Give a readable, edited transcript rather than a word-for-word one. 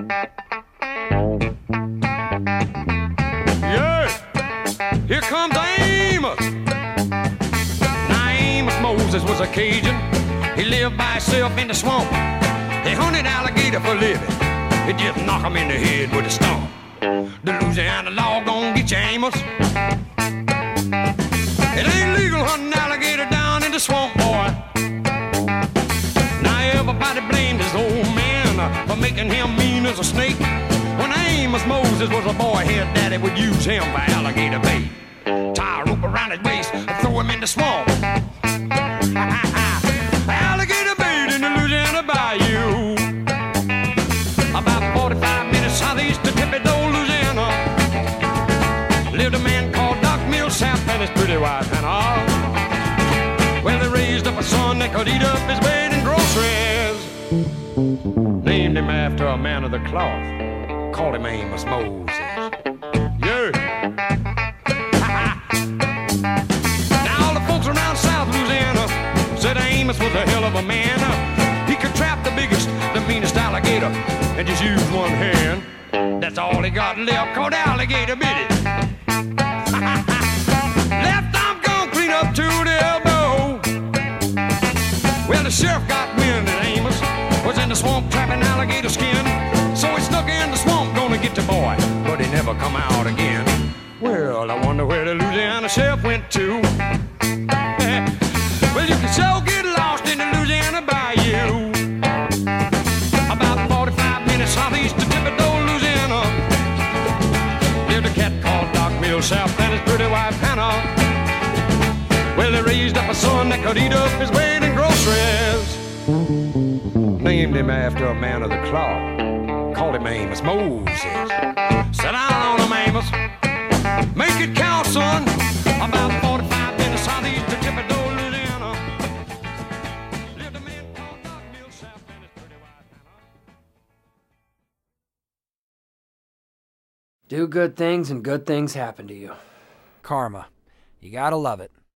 Yeah, here comes Amos. Now Amos Moses was a Cajun. He lived by himself in the swamp. He hunted alligator for a living. He just knock him in the head with a stump. The Louisiana law gon' get you, Amos. It ain't legal hunting alligator down in the swamp, boy. Now everybody blamed his old man for making him mean as a snake. When Amos Moses was a boy, his daddy would use him for alligator bait. Tie a rope around his waist and throw him in the swamp. Alligator bait in the Louisiana bayou. About 45 minutes southeast of Thibodaux, Louisiana, lived a man called Doc Millsap and his pretty wife Hannah. Well, they raised up a son that could eat up his bait and groceries. Named him after a man of the cloth. Called him Amos Moses. Yeah. Now all the folks around South Louisiana said Amos was a hell of a man. He could trap the biggest, the meanest alligator and just use one hand. That's all he got left, called alligator bit it. Left arm gone clean up to the elbow. Well, the sheriff got wind that Amos was in the swamp trapping alligator skin. So he snuck in the swamp, gonna get the boy, but he never come out again. Well, I wonder where the Louisiana sheriff went to. Well, you can so get lost in the Louisiana bayou. About 45 minutes southeast of Thibodaux, Louisiana, lived a cat called Doc Millsap and his pretty wife Hannah. Well, they raised up a son that could eat up his weight in groceries. Named him after a man of the cloth. Called him Amos Moses. Sit down on him, Amos. Make it count, son. About 45 minutes southeast of Thibodaux, Louisiana, lived a man called Doc Millsap and his pretty wife Hannah. Do good things and good things happen to you. Karma. You gotta love it.